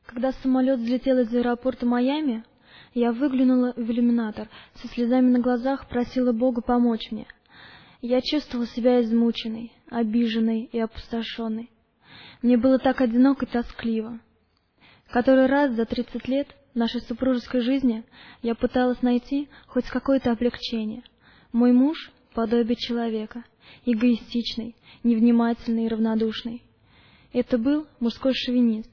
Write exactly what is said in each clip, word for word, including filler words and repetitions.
Когда самолет взлетел из аэропорта Майами, я выглянула в иллюминатор, со слезами на глазах просила Бога помочь мне. Я чувствовала себя измученной, обиженной и опустошенной. Мне было так одиноко и тоскливо. Который раз за тридцать лет нашей супружеской жизни я пыталась найти хоть какое-то облегчение. Мой муж — подобие человека, эгоистичный, невнимательный и равнодушный. Это был мужской шовинизм,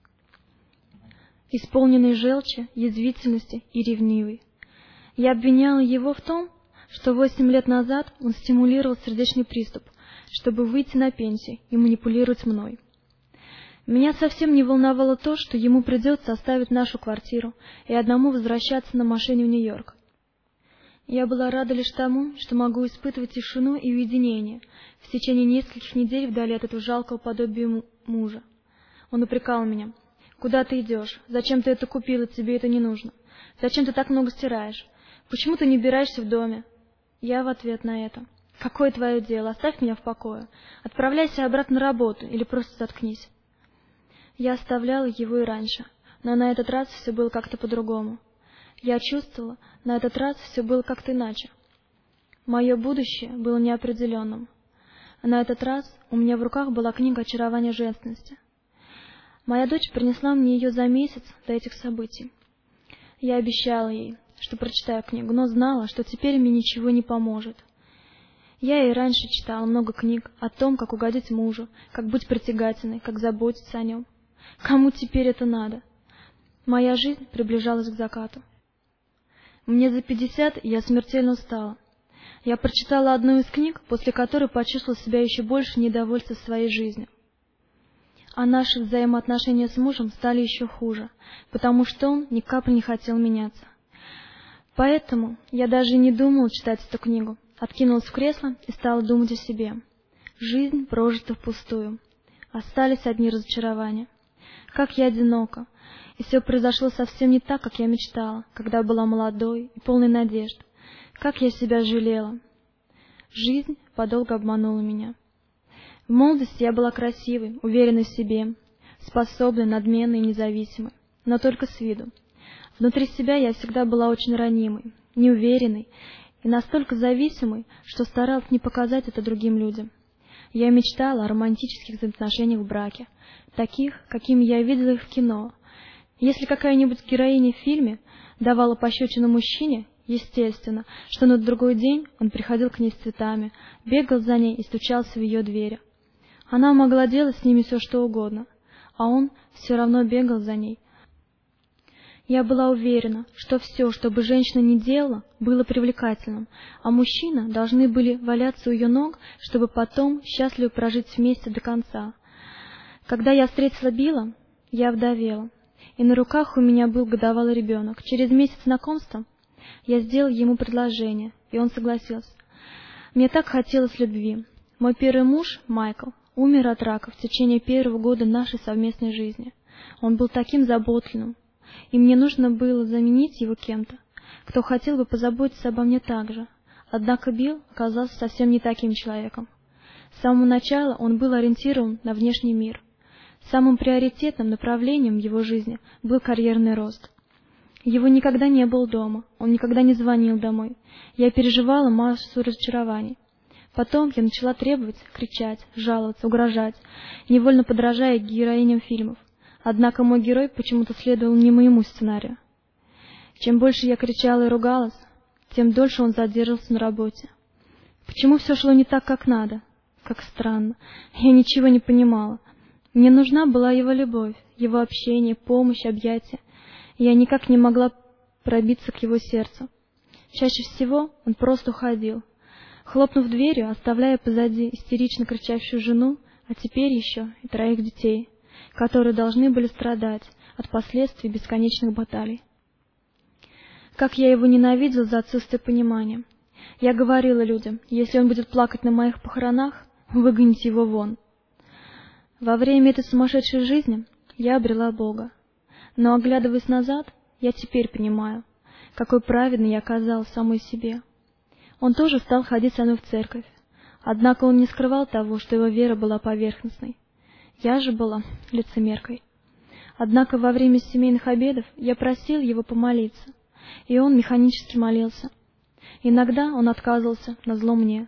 исполненный желчи, язвительности и ревнивый. Я обвиняла его в том, что восемь лет назад он стимулировал сердечный приступ, чтобы выйти на пенсию и манипулировать мной. Меня совсем не волновало то, что ему придется оставить нашу квартиру и одному возвращаться на машине в Нью-Йорк. Я была рада лишь тому, что могу испытывать тишину и уединение в течение нескольких недель вдали от этого жалкого подобия мужа. Он упрекал меня: «Куда ты идешь? Зачем ты это купила? Тебе это не нужно. Зачем ты так много стираешь? Почему ты не убираешься в доме?» Я в ответ на это: «Какое твое дело? Оставь меня в покое. Отправляйся обратно на работу или просто заткнись». Я оставляла его и раньше, но на этот раз все было как-то по-другому. Я чувствовала, на этот раз все было как-то иначе. Мое будущее было неопределенным. На этот раз у меня в руках была книга «Очарование женственности». Моя дочь принесла мне ее за месяц до этих событий. Я обещала ей, что прочитаю книгу, но знала, что теперь мне ничего не поможет. Я и раньше читала много книг о том, как угодить мужу, как быть притягательной, как заботиться о нем. Кому теперь это надо? Моя жизнь приближалась к закату. Мне за пятьдесят, и я смертельно устала. Я прочитала одну из книг, после которой почувствовала себя еще больше недовольства своей жизнью. А наши взаимоотношения с мужем стали еще хуже, потому что он ни капли не хотел меняться. Поэтому я даже не думала читать эту книгу, откинулась в кресло и стала думать о себе. Жизнь прожита впустую. Остались одни разочарования. Как я одинока. И все произошло совсем не так, как я мечтала, когда была молодой и полной надежд. Как я себя жалела. Жизнь подолгу обманула меня. В молодости я была красивой, уверенной в себе, способной, надменной и независимой, но только с виду. Внутри себя я всегда была очень ранимой, неуверенной и настолько зависимой, что старалась не показать это другим людям. Я мечтала о романтических отношениях в браке, таких, какими я видела их в кино. Если какая-нибудь героиня в фильме давала пощечину мужчине, естественно, что на другой день он приходил к ней с цветами, бегал за ней и стучался в ее двери. Она могла делать с ними все, что угодно, а он все равно бегал за ней. Я была уверена, что все, что бы женщина ни делала, было привлекательным, а мужчины должны были валяться у ее ног, чтобы потом счастливо прожить вместе до конца. Когда я встретила Билла, я вдовела, и на руках у меня был годовалый ребенок. Через месяц знакомства я сделала ему предложение, и он согласился. Мне так хотелось любви. Мой первый муж, Майкл, умер от рака в течение первого года нашей совместной жизни. Он был таким заботливым, и мне нужно было заменить его кем-то, кто хотел бы позаботиться обо мне так же. Однако Билл оказался совсем не таким человеком. С самого начала он был ориентирован на внешний мир. Самым приоритетным направлением в его жизни был карьерный рост. Его никогда не было дома, он никогда не звонил домой. Я переживала массу разочарований. Потом я начала требовать, кричать, жаловаться, угрожать, невольно подражая героиням фильмов. Однако мой герой почему-то следовал не моему сценарию. Чем больше я кричала и ругалась, тем дольше он задерживался на работе. Почему все шло не так, как надо? Как странно. Я ничего не понимала. Мне нужна была его любовь, его общение, помощь, объятия. Я никак не могла пробиться к его сердцу. Чаще всего он просто уходил, хлопнув дверью, оставляя позади истерично кричащую жену, а теперь еще и троих детей, которые должны были страдать от последствий бесконечных баталий. Как я его ненавидела за отсутствие понимания. Я говорила людям: если он будет плакать на моих похоронах, выгоните его вон. Во время этой сумасшедшей жизни я обрела Бога. Но, оглядываясь назад, я теперь понимаю, какой праведной я оказалась самой себе. Он тоже стал ходить со мной в церковь, однако он не скрывал того, что его вера была поверхностной. Я же была лицемеркой. Однако во время семейных обедов я просил его помолиться, и он механически молился. Иногда он отказывался назло мне.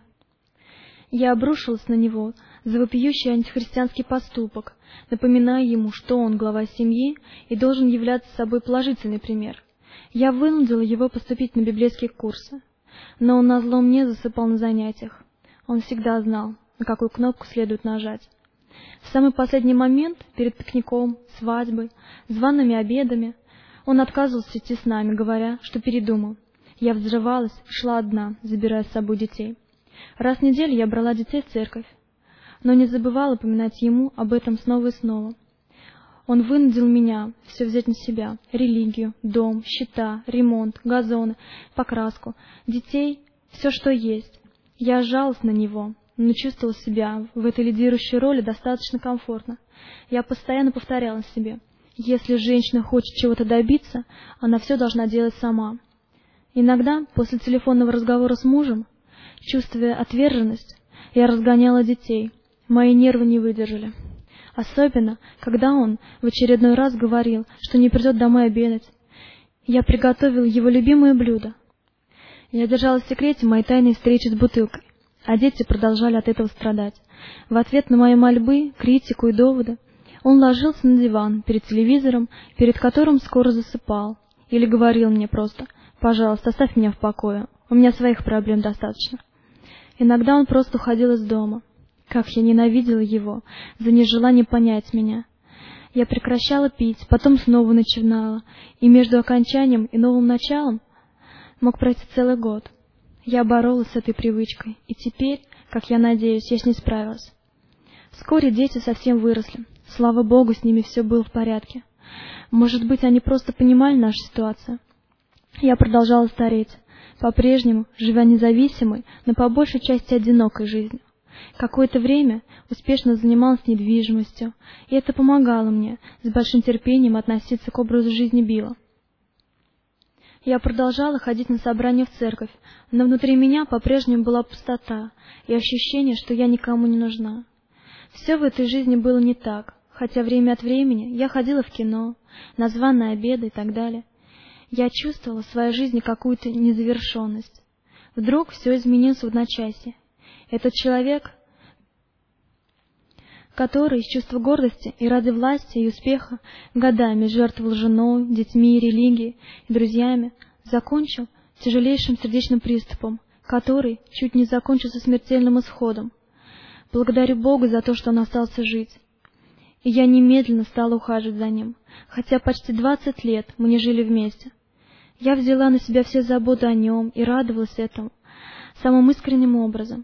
Я обрушилась на него за вопиющий антихристианский поступок, напоминая ему, что он глава семьи и должен являться собой положительный пример. Я вынудила его поступить на библейские курсы, но он назло мне засыпал на занятиях. Он всегда знал, на какую кнопку следует нажать. В самый последний момент, перед пикником, свадьбой, зваными обедами, он отказывался идти с нами, говоря, что передумал. Я взрывалась, шла одна, забирая с собой детей. Раз в неделю я брала детей в церковь, но не забывала поминать ему об этом снова и снова. Он вынудил меня все взять на себя: религию, дом, счета, ремонт, газоны, покраску, детей, все, что есть. Я жалась на него, но чувствовала себя в этой лидирующей роли достаточно комфортно. Я постоянно повторяла себе: если женщина хочет чего-то добиться, она все должна делать сама. Иногда, после телефонного разговора с мужем, чувствуя отверженность, я разгоняла детей. Мои нервы не выдержали. Особенно, когда он в очередной раз говорил, что не придет домой обедать. Я приготовила его любимое блюдо. Я держала в секрете мои тайные встречи с бутылкой, а дети продолжали от этого страдать. В ответ на мои мольбы, критику и доводы он ложился на диван перед телевизором, перед которым скоро засыпал, или говорил мне просто: «Пожалуйста, оставь меня в покое, у меня своих проблем достаточно». Иногда он просто уходил из дома. Как я ненавидела его за нежелание понять меня. Я прекращала пить, потом снова начинала, и между окончанием и новым началом мог пройти целый год. Я боролась с этой привычкой, и теперь, как я надеюсь, я с ней справилась. Вскоре дети совсем выросли. Слава Богу, с ними все было в порядке. Может быть, они просто понимали нашу ситуацию. Я продолжала стареть, по-прежнему живя независимой, но по большей части одинокой жизнью. Какое-то время успешно занималась недвижимостью, и это помогало мне с большим терпением относиться к образу жизни Билла. Я продолжала ходить на собрания в церковь, но внутри меня по-прежнему была пустота и ощущение, что я никому не нужна. Все в этой жизни было не так, хотя время от времени я ходила в кино, на званые обеды и так далее. Я чувствовала в своей жизни какую-то незавершенность. Вдруг все изменилось в одночасье. Этот человек, который из чувства гордости и ради власти и успеха годами жертвовал женой, детьми, религией и друзьями, закончил тяжелейшим сердечным приступом, который чуть не закончился смертельным исходом. Благодарю Бога за то, что он остался жить. И я немедленно стала ухаживать за ним, хотя почти двадцать лет мы не жили вместе. Я взяла на себя все заботы о нем и радовалась этому самым искренним образом.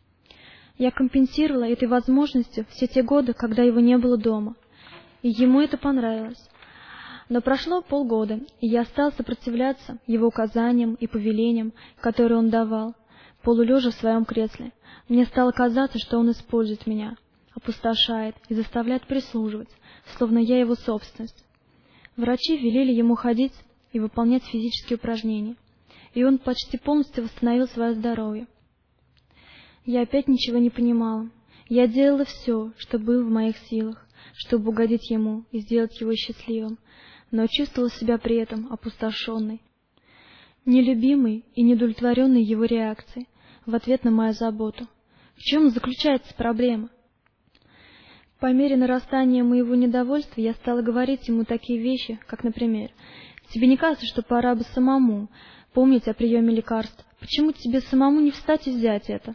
Я компенсировала этой возможностью все те годы, когда его не было дома, и ему это понравилось. Но прошло полгода, и я стала сопротивляться его указаниям и повелениям, которые он давал, полулежа в своем кресле. Мне стало казаться, что он использует меня, опустошает и заставляет прислуживать, словно я его собственность. Врачи велели ему ходить и выполнять физические упражнения, и он почти полностью восстановил свое здоровье. Я опять ничего не понимала. Я делала все, что было в моих силах, чтобы угодить ему и сделать его счастливым, но чувствовала себя при этом опустошенной, нелюбимой и неудовлетворенной его реакцией в ответ на мою заботу. В чем заключается проблема? По мере нарастания моего недовольства я стала говорить ему такие вещи, как, например: «Тебе не кажется, что пора бы самому помнить о приеме лекарств? Почему тебе самому не встать и взять это?»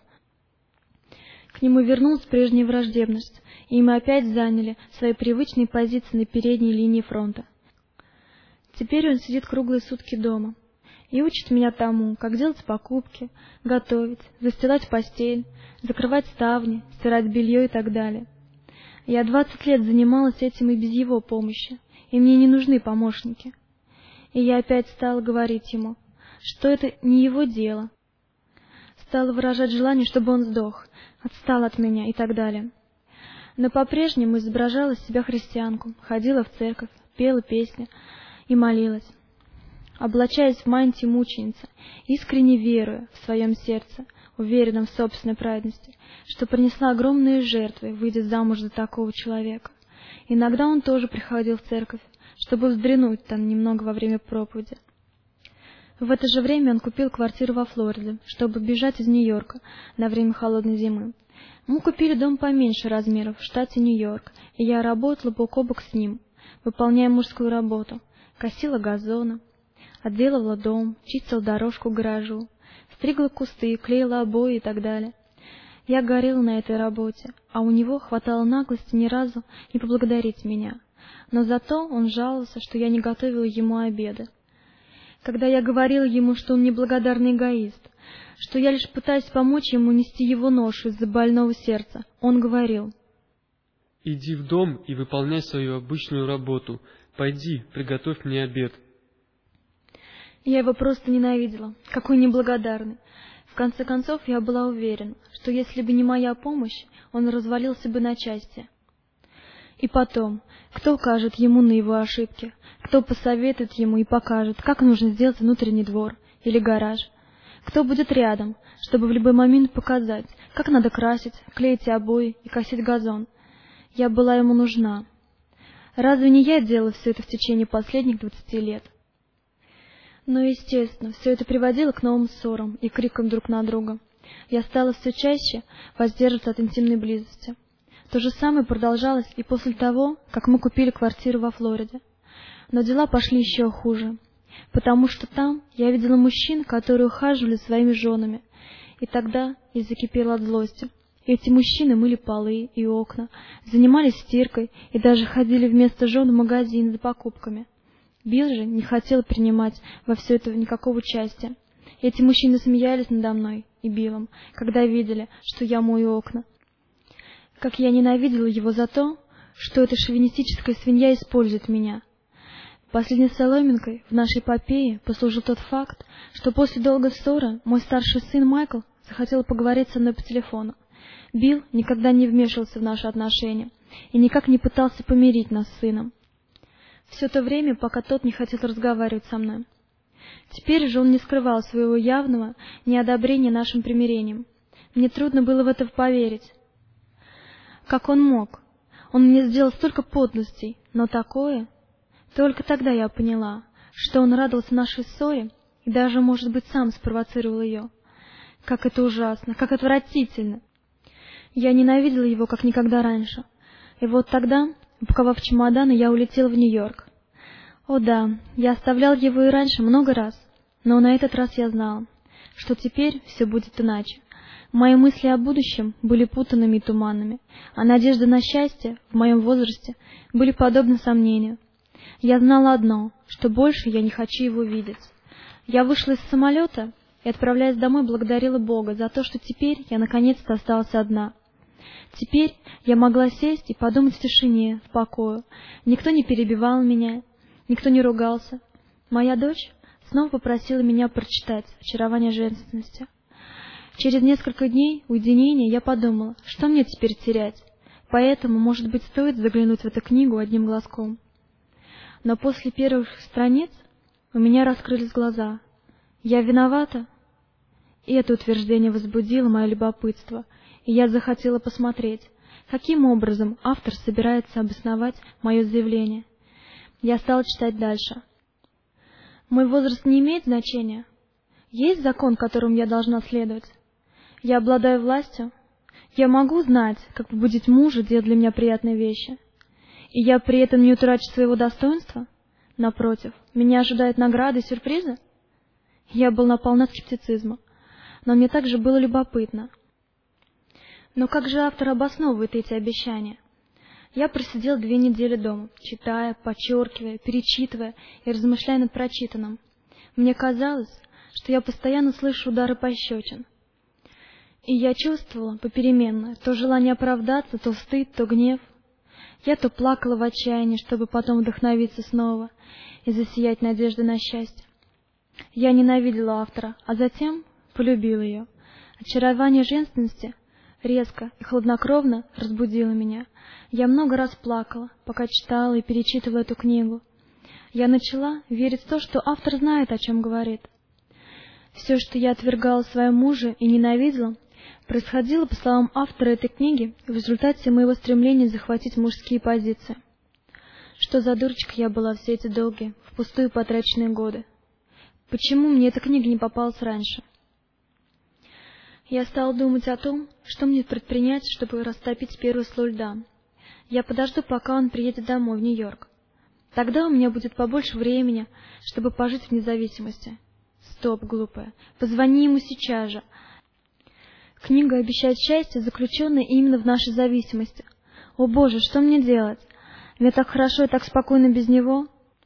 К нему вернулась прежняя враждебность, и мы опять заняли свои привычные позиции на передней линии фронта. Теперь он сидит круглые сутки дома и учит меня тому, как делать покупки, готовить, застилать постель, закрывать ставни, стирать белье и так далее. Я двадцать лет занималась этим и без его помощи, и мне не нужны помощники. И я опять стала говорить ему, что это не его дело. Стала выражать желание, чтобы он сдох, отстал от меня и так далее. Но по-прежнему изображала из себя христианку, ходила в церковь, пела песни и молилась, облачаясь в мантии мученицы, искренне веруя в своем сердце, уверенном в собственной праведности, что принесла огромные жертвы, выйдя замуж за такого человека. Иногда он тоже приходил в церковь, чтобы вздремнуть там немного во время проповеди. В это же время он купил квартиру во Флориде, чтобы бежать из Нью-Йорка на время холодной зимы. Мы купили дом поменьше размеров в штате Нью-Йорк, и я работала бок о бок с ним, выполняя мужскую работу, косила газоны, отделывала дом, чистила дорожку к гаражу, стригла кусты, клеила обои и так далее. Я горела на этой работе, а у него хватало наглости ни разу не поблагодарить меня. Но зато он жаловался, что я не готовила ему обеды. Когда я говорила ему, что он неблагодарный эгоист, что я лишь пытаюсь помочь ему нести его ношу из-за больного сердца, он говорил: «Иди в дом и выполняй свою обычную работу. Пойди, приготовь мне обед». Я его просто ненавидела. Какой неблагодарный. В конце концов, я была уверена, что если бы не моя помощь, он развалился бы на части. И потом, кто укажет ему на его ошибки? Кто посоветует ему и покажет, как нужно сделать внутренний двор или гараж? Кто будет рядом, чтобы в любой момент показать, как надо красить, клеить обои и косить газон? Я была ему нужна. Разве не я делала все это в течение последних двадцати лет? Но, естественно, все это приводило к новым ссорам и крикам друг на друга. Я стала все чаще воздерживаться от интимной близости. То же самое продолжалось и после того, как мы купили квартиру во Флориде. Но дела пошли еще хуже, потому что там я видела мужчин, которые ухаживали за своими женами, и тогда я закипела от злости. Эти мужчины мыли полы и окна, занимались стиркой и даже ходили вместо жен в магазин за покупками. Билл же не хотел принимать во все это никакого участия. Эти мужчины смеялись надо мной и Биллом, когда видели, что я мою окна. Как я ненавидела его за то, что эта шовинистическая свинья использует меня. Последней соломинкой в нашей эпопее послужил тот факт, что после долгой ссоры мой старший сын Майкл захотел поговорить со мной по телефону. Билл никогда не вмешивался в наши отношения и никак не пытался помирить нас с сыном. Все то время, пока тот не хотел разговаривать со мной. Теперь же он не скрывал своего явного неодобрения нашим примирением. Мне трудно было в это поверить. Как он мог? Он мне сделал столько подлостей, но такое... Только тогда я поняла, что он радовался нашей ссоре и даже, может быть, сам спровоцировал ее. Как это ужасно, как отвратительно! Я ненавидела его, как никогда раньше. И вот тогда, упаковав чемоданы, я улетела в Нью-Йорк. О да, я оставлял его и раньше много раз, но на этот раз я знала, что теперь все будет иначе. Мои мысли о будущем были путанными и туманными, а надежды на счастье в моем возрасте были подобны сомнению. Я знала одно, что больше я не хочу его видеть. Я вышла из самолета и, отправляясь домой, благодарила Бога за то, что теперь я наконец-то осталась одна. Теперь я могла сесть и подумать в тишине, в покое. Никто не перебивал меня, никто не ругался. Моя дочь снова попросила меня прочитать «Очарование женственности». Через несколько дней уединения я подумала, что мне теперь терять, поэтому, может быть, стоит заглянуть в эту книгу одним глазком. Но после первых страниц у меня раскрылись глаза. Я виновата? И это утверждение возбудило мое любопытство, и я захотела посмотреть, каким образом автор собирается обосновать мое заявление. Я стала читать дальше. Мой возраст не имеет значения. Есть закон, которому я должна следовать. Я обладаю властью. Я могу знать, как побудить мужа делать для меня приятные вещи. И я при этом не утрачу своего достоинства? Напротив, меня ожидают награды и сюрпризы? Я была полна скептицизма, но мне также было любопытно. Но как же автор обосновывает эти обещания? Я просидела две недели дома, читая, подчеркивая, перечитывая и размышляя над прочитанным. Мне казалось, что я постоянно слышу удары пощечин. И я чувствовала попеременно то желание оправдаться, то стыд, то гнев. Я то плакала в отчаянии, чтобы потом вдохновиться снова и засиять надеждой на счастье. Я ненавидела автора, а затем полюбила ее. Очарование женственности резко и хладнокровно разбудило меня. Я много раз плакала, пока читала и перечитывала эту книгу. Я начала верить в то, что автор знает, о чем говорит. Все, что я отвергала в своем муже и ненавидела, Происходило, по словам автора этой книги, в результате моего стремления захватить мужские позиции. Что за дурочка я была все эти долгие, впустую потраченные годы? Почему мне эта книга не попалась раньше? Я стала думать о том, что мне предпринять, чтобы растопить первый слой льда. Я подожду, пока он приедет домой, в Нью-Йорк. Тогда у меня будет побольше времени, чтобы пожить в независимости. Стоп, глупая, позвони ему сейчас же. Книга обещает счастье, заключенное именно в нашей зависимости. О Боже, что мне делать? Мне так хорошо и так спокойно без него.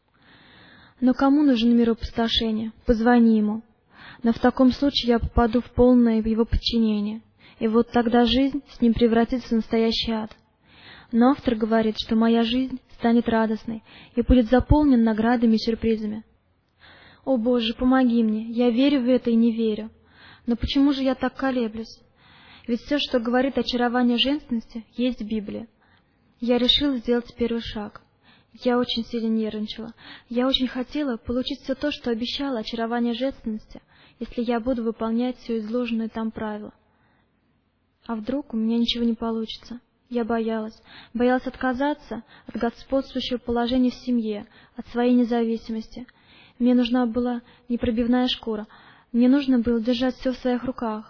Но кому нужен мир опустошения? Позвони ему. Но в таком случае я попаду в полное его подчинение. И вот тогда жизнь с ним превратится в настоящий ад. Но автор говорит, что моя жизнь станет радостной и будет заполнена наградами и сюрпризами. О Боже, помоги мне, я верю в это и не верю. Но почему же я так колеблюсь? Ведь все, что говорит очарование женственности, есть в Библии. Я решила сделать первый шаг. Я очень сильно нервничала. Я очень хотела получить все то, что обещало очарование женственности, если я буду выполнять все изложенные там правила. А вдруг у меня ничего не получится? Я боялась. Боялась отказаться от господствующего положения в семье, от своей независимости. Мне нужна была непробивная шкура. Мне нужно было держать все в своих руках.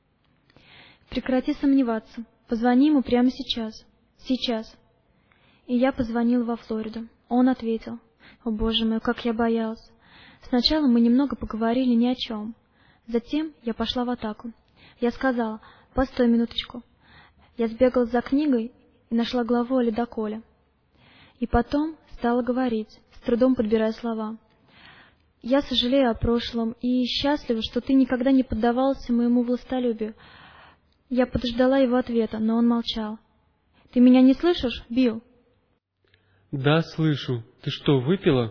Прекрати сомневаться. Позвони ему прямо сейчас. Сейчас. И я позвонила во Флориду. Он ответил. О, Боже мой, как я боялась. Сначала мы немного поговорили ни о чем. Затем я пошла в атаку. Я сказала: постой минуточку. Я сбегала за книгой и нашла главу о ледоколе. И потом стала говорить, с трудом подбирая слова. Я сожалею о прошлом и счастлива, что ты никогда не поддавался моему властолюбию. Я подождала его ответа, но он молчал. Ты меня не слышишь, Билл? Да, слышу. Ты что, выпила?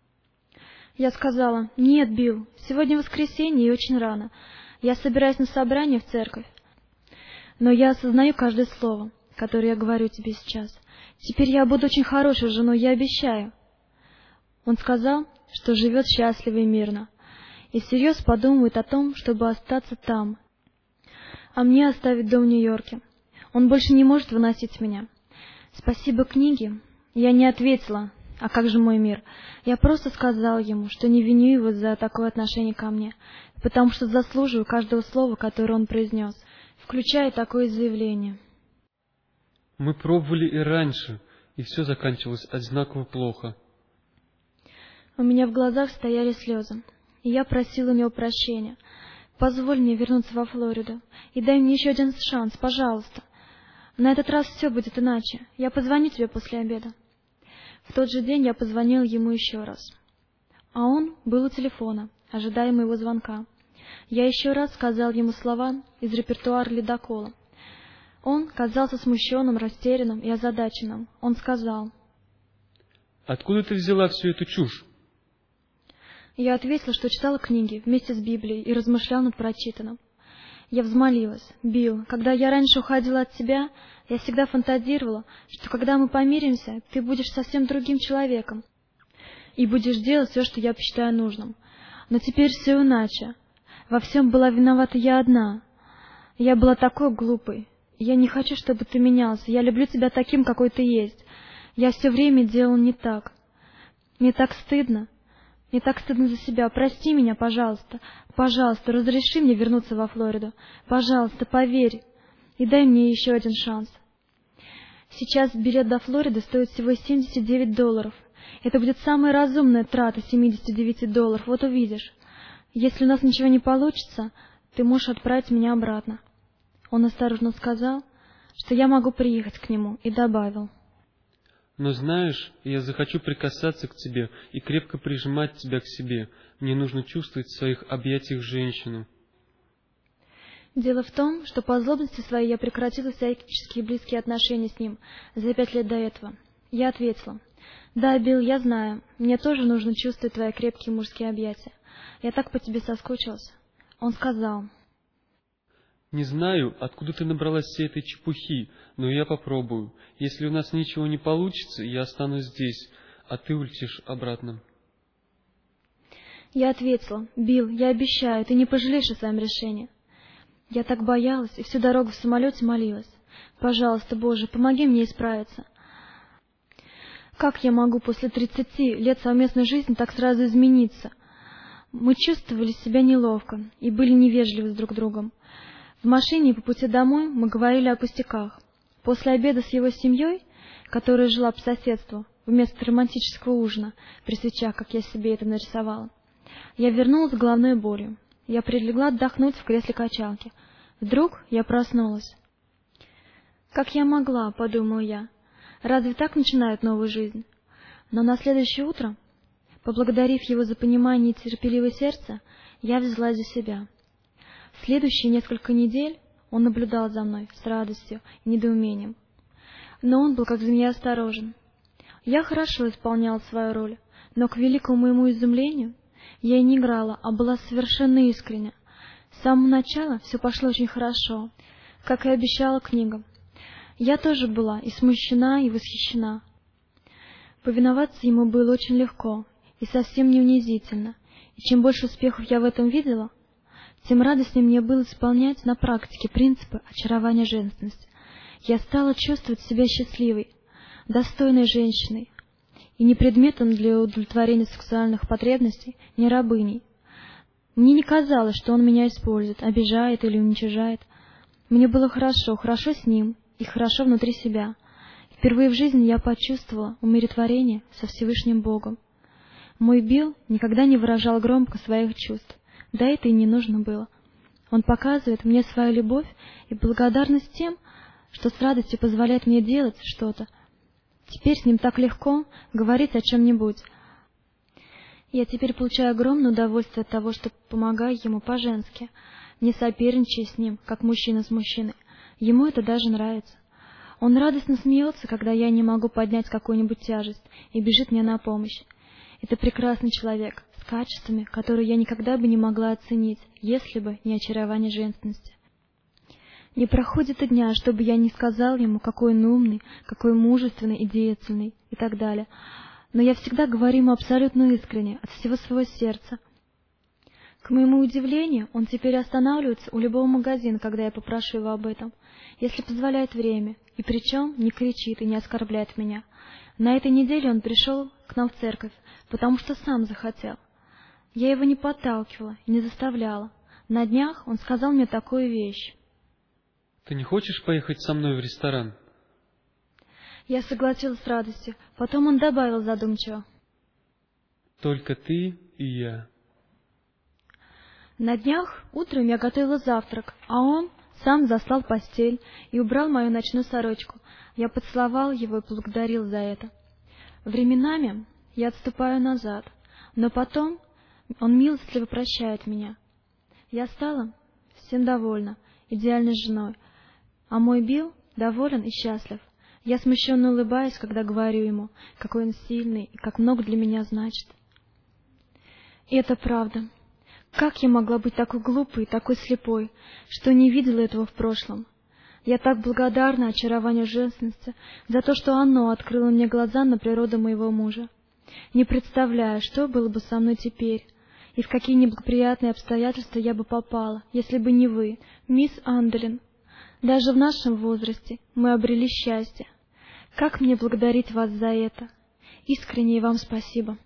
Я сказала: нет, Билл, сегодня воскресенье и очень рано. Я собираюсь на собрание в церковь. Но я осознаю каждое слово, которое я говорю тебе сейчас. Теперь я буду очень хорошей женой, я обещаю. Он сказал, что живет счастливо и мирно, и всерьез подумывает о том, чтобы остаться там, а мне оставить дом в Нью-Йорке. Он больше не может выносить меня. Спасибо книге. Я не ответила: а как же мой мир? Я просто сказала ему, что не виню его за такое отношение ко мне, потому что заслуживаю каждого слова, которое он произнес, включая такое заявление. Мы пробовали и раньше, и все заканчивалось одинаково плохо. У меня в глазах стояли слезы, и я просила у него прощения. Позволь мне вернуться во Флориду и дай мне еще один шанс, пожалуйста. На этот раз все будет иначе. Я позвоню тебе после обеда. В тот же день я позвонила ему еще раз. А он был у телефона, ожидая моего звонка. Я еще раз сказал ему слова из репертуара ледокола. Он казался смущенным, растерянным и озадаченным. Он сказал: «Откуда ты взяла всю эту чушь?» Я ответила, что читала книги вместе с Библией и размышляла над прочитанным. Я взмолилась: «Билл, когда я раньше уходила от тебя, я всегда фантазировала, что когда мы помиримся, ты будешь совсем другим человеком и будешь делать все, что я посчитаю нужным. Но теперь все иначе. Во всем была виновата я одна. Я была такой глупой. Я не хочу, чтобы ты менялся. Я люблю тебя таким, какой ты есть. Я все время делала не так. Мне так стыдно. Мне так стыдно за себя. Прости меня, пожалуйста. Пожалуйста, разреши мне вернуться во Флориду. Пожалуйста, поверь. И дай мне еще один шанс. Сейчас билет до Флориды стоит всего семьдесят девять долларов. Это будет самая разумная трата семьдесят девять долларов. Вот увидишь. Если у нас ничего не получится, ты можешь отправить меня обратно». Он осторожно сказал, что я могу приехать к нему, и добавил: «Но знаешь, я захочу прикасаться к тебе и крепко прижимать тебя к себе. Мне нужно чувствовать в своих объятиях женщину». Дело в том, что по злобности своей я прекратила всяческие близкие отношения с ним за пять лет до этого. Я ответила: «Да, Билл, я знаю. Мне тоже нужно чувствовать твои крепкие мужские объятия. Я так по тебе соскучилась». Он сказал: «Не знаю, откуда ты набралась всей этой чепухи, но я попробую. Если у нас ничего не получится, я останусь здесь, а ты улетишь обратно». Я ответила: «Билл, я обещаю, ты не пожалеешь о своем решении». Я так боялась и всю дорогу в самолете молилась. Пожалуйста, Боже, помоги мне исправиться. Как я могу после тридцати лет совместной жизни так сразу измениться? Мы чувствовали себя неловко и были невежливы с друг другом. В машине по пути домой мы говорили о пустяках. После обеда с его семьей, которая жила по соседству, вместо романтического ужина, при свечах, как я себе это нарисовала, я вернулась с головной болью. Я прилегла отдохнуть в кресле качалки. Вдруг я проснулась. «Как я могла?» — подумала я. «Разве так начинают новую жизнь?» Но на следующее утро, поблагодарив его за понимание и терпеливое сердце, я взялась за себя. Следующие несколько недель он наблюдал за мной с радостью и недоумением. Но он был как змея осторожен. Я хорошо исполняла свою роль, но, к великому моему изумлению, я и не играла, а была совершенно искренне. С самого начала все пошло очень хорошо, как и обещала книга. Я тоже была и смущена, и восхищена. Повиноваться ему было очень легко и совсем не унизительно, и чем больше успехов я в этом видела, тем радостнее мне было исполнять на практике принципы очарования женственности. Я стала чувствовать себя счастливой, достойной женщиной, и не предметом для удовлетворения сексуальных потребностей, не рабыней. Мне не казалось, что он меня использует, обижает или уничижает. Мне было хорошо, хорошо с ним и хорошо внутри себя. Впервые в жизни я почувствовала умиротворение со Всевышним Богом. Мой Билл никогда не выражал громко своих чувств, да это и не нужно было. Он показывает мне свою любовь и благодарность тем, что с радостью позволяет мне делать что-то. Теперь с ним так легко говорить о чем-нибудь. Я теперь получаю огромное удовольствие от того, что помогаю ему по-женски, не соперничая с ним, как мужчина с мужчиной. Ему это даже нравится. Он радостно смеется, когда я не могу поднять какую-нибудь тяжесть, и бежит мне на помощь. Это прекрасный человек, с качествами, которые я никогда бы не могла оценить, если бы не очарование женственности. Не проходит и дня, чтобы я не сказал ему, какой он умный, какой мужественный и деятельный, и так далее. Но я всегда говорю ему абсолютно искренне, от всего своего сердца. К моему удивлению, он теперь останавливается у любого магазина, когда я попрошу его об этом, если позволяет время, и причем не кричит и не оскорбляет меня. На этой неделе он пришел к нам в церковь, потому что сам захотел. Я его не подталкивала и не заставляла. На днях он сказал мне такую вещь. «Ты не хочешь поехать со мной в ресторан?» Я согласилась с радостью. Потом он добавил задумчиво. «Только ты и я». На днях утром я готовила завтрак, а он сам заслал постель и убрал мою ночную сорочку. Я поцеловал его и благодарил за это. Временами я отступаю назад, но потом он милостливо прощает меня. Я стала всем довольна, идеальной женой, а мой Билл доволен и счастлив. Я смущенно улыбаюсь, когда говорю ему, какой он сильный и как много для меня значит. И это правда. Как я могла быть такой глупой и такой слепой, что не видела этого в прошлом? Я так благодарна очарованию женственности за то, что оно открыло мне глаза на природу моего мужа. Не представляю, что было бы со мной теперь, и в какие неблагоприятные обстоятельства я бы попала, если бы не вы, мисс Анделин. Даже в нашем возрасте мы обрели счастье. Как мне благодарить вас за это? Искренне вам спасибо.